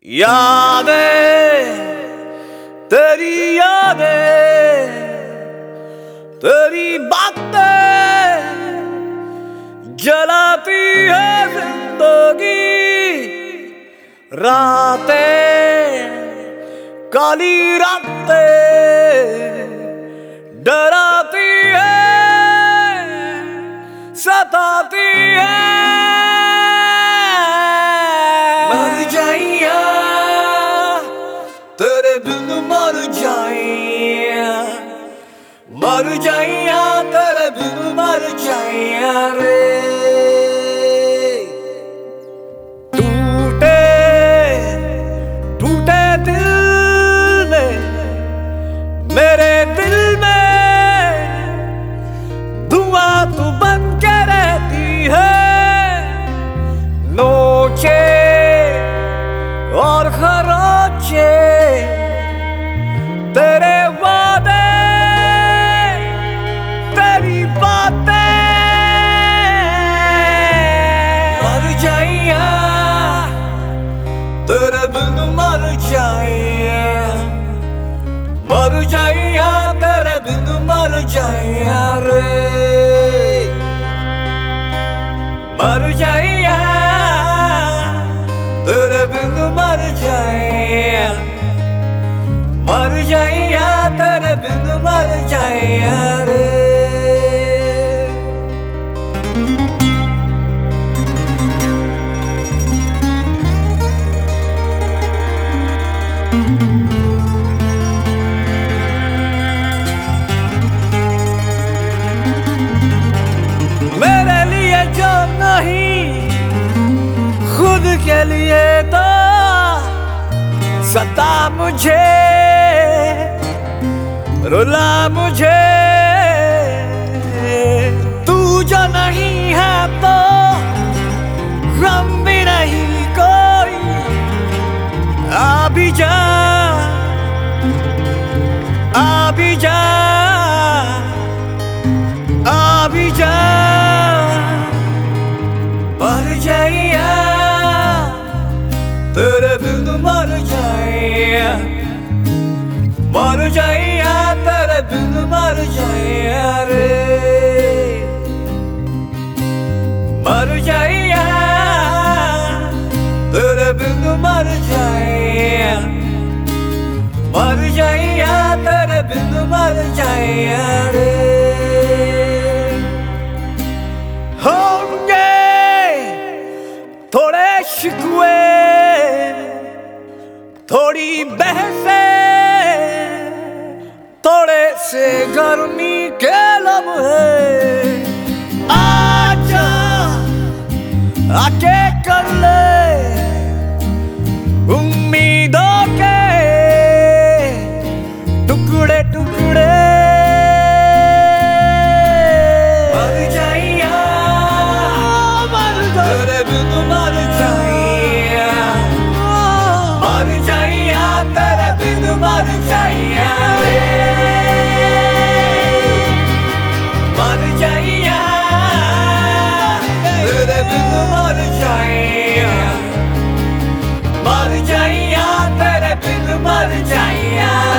यादें तेरी यादें तेरी बातें जलाती है जिंदगी रातें काली रातें डराती है सताती है मर जाइया तेरे बिन मर जाइया तेरे बिन मर जाइया रे टूटे टूटे दिल में मेरे दिल में धुआं तू बन के रहती है नोचे और खरोचे तेरे वादे तेरी बातें मर जाइया तेरे बिन मर जाइया तेरे बिन मर जाइया रे मर जाइया तेरे बिन मर जाइया तेरे बिन मर जाइया रे मेरे लिए जो नहीं खुद के लिए तो सता मुझे रुला मुझे तू जो नहीं है तो गम भी नहीं कोई आ भी जा मर जाइया तेरे बिन मर जाइया तेरे बिन मर जाइया रे मर जाइया तेरे बिन मर जाइया तेरे बिन मर जाइया रे होंगे थोड़े शिकवे थोड़ी बहसें थोड़े से गर्मी के लम्हे आजा आके कर ले उम्मीदों के टुकड़े टुकड़े मर जाइया तेरे बिन मर जाइया तेरे बिन मर जाइया रे मर जाइया तेरे बिन मर जाइया तेरे बिन मर जाइया